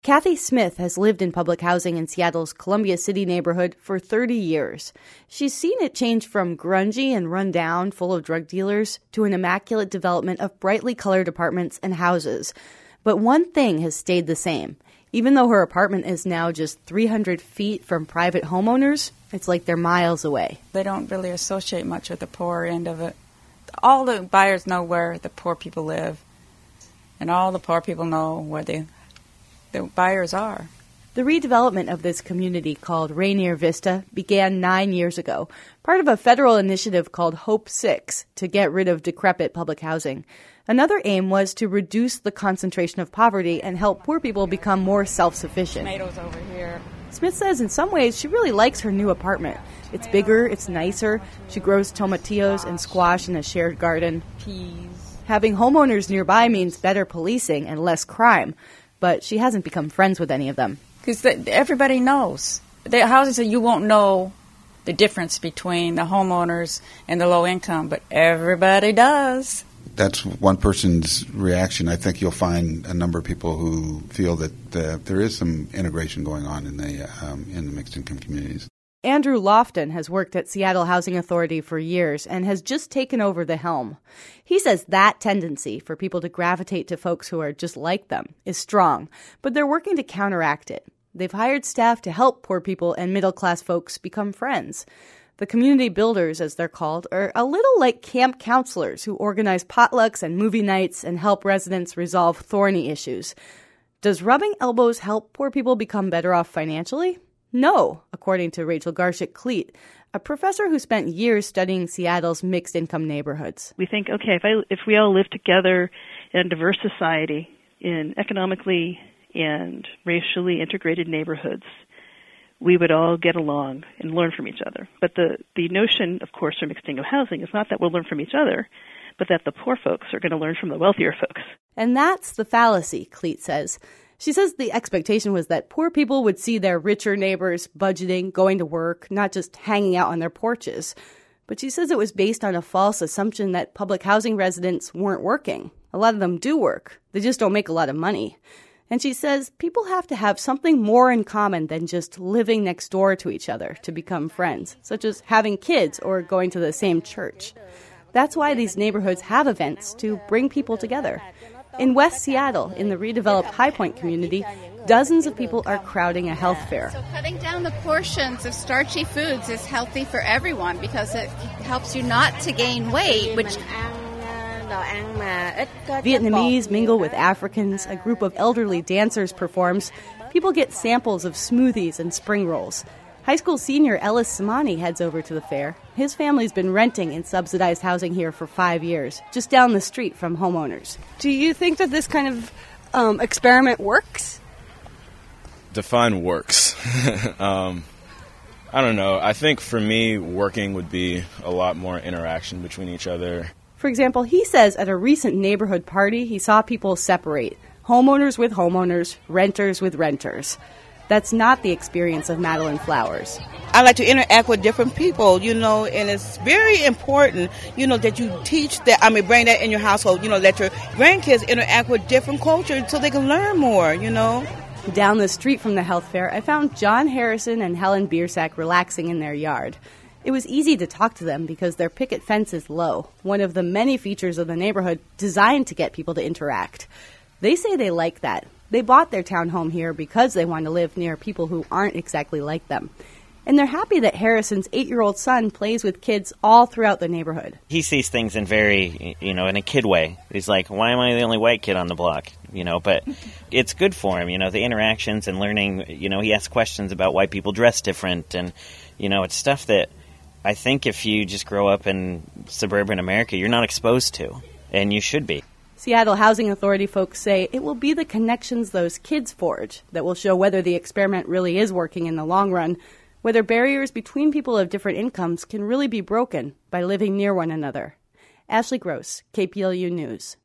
Kathy Smith has lived in public housing in Seattle's Columbia City neighborhood for 30 years. She's seen it change from grungy and run down, full of drug dealers, to an immaculate development of brightly colored apartments and houses. But one thing has stayed the same. Even though her apartment is now just 300 feet from private homeowners, it's like they're miles away. They don't really associate much with the poor end of it. All the buyers know where the poor people live, and all the poor people know where the buyers are. The redevelopment of this community, called Rainier Vista, began 9 years ago, part of a federal initiative called Hope 6 to get rid of decrepit public housing. Another aim was to reduce the concentration of poverty and help poor people become more self-sufficient. Tomatoes over here. Smith says in some ways she really likes her new apartment. It's bigger, it's nicer. She grows tomatillos and squash in a shared garden. Peas. Having homeowners nearby means better policing and less crime. But she hasn't become friends with any of them. Because everybody knows. The houses that you won't know the difference between the homeowners and the low income, but everybody does. That's one person's reaction. I think you'll find a number of people who feel that there is some integration going on in the mixed income communities. Andrew Lofton has worked at Seattle Housing Authority for years and has just taken over the helm. He says that tendency for people to gravitate to folks who are just like them is strong, but they're working to counteract it. They've hired staff to help poor people and middle-class folks become friends. The community builders, as they're called, are a little like camp counselors who organize potlucks and movie nights and help residents resolve thorny issues. Does rubbing elbows help poor people become better off financially? No, according to Rachel Garshik-Cleet, a professor who spent years studying Seattle's mixed-income neighborhoods. We think, okay, if we all live together in a diverse society, in economically and racially integrated neighborhoods, we would all get along and learn from each other. But the notion, of course, for mixed-income housing is not that we'll learn from each other, but that the poor folks are going to learn from the wealthier folks. And that's the fallacy, Cleet says. She says the expectation was that poor people would see their richer neighbors budgeting, going to work, not just hanging out on their porches. But she says it was based on a false assumption that public housing residents weren't working. A lot of them do work. They just don't make a lot of money. And she says people have to have something more in common than just living next door to each other to become friends, such as having kids or going to the same church. That's why these neighborhoods have events to bring people together. In West Seattle, in the redeveloped High Point community, dozens of people are crowding a health fair. So cutting down the portions of starchy foods is healthy for everyone because it helps you not to gain weight, which Vietnamese mingle with Africans. A group of elderly dancers performs. People get samples of smoothies and spring rolls. High school senior Ellis Samani heads over to the fair. His family's been renting in subsidized housing here for 5 years, just down the street from homeowners. Do you think that this kind of experiment works? Define works. I don't know. I think for me, working would be a lot more interaction between each other. For example, he says at a recent neighborhood party, he saw people separate. Homeowners with homeowners, renters with renters. That's not the experience of Madeline Flowers. I like to interact with different people, and it's very important, that you teach that, bring that in your household, let your grandkids interact with different cultures so they can learn more, Down the street from the health fair, I found John Harrison and Helen Biersack relaxing in their yard. It was easy to talk to them because their picket fence is low, one of the many features of the neighborhood designed to get people to interact. They say they like that. They bought their townhome here because they want to live near people who aren't exactly like them. And they're happy that Harrison's 8-year-old son plays with kids all throughout the neighborhood. He sees things in in a kid way. He's like, why am I the only white kid on the block? But it's good for him, the interactions and learning, he asks questions about why people dress different. And, it's stuff that I think if you just grow up in suburban America, you're not exposed to, and you should be. Seattle Housing Authority folks say it will be the connections those kids forge that will show whether the experiment really is working in the long run, whether barriers between people of different incomes can really be broken by living near one another. Ashley Gross, KPLU News.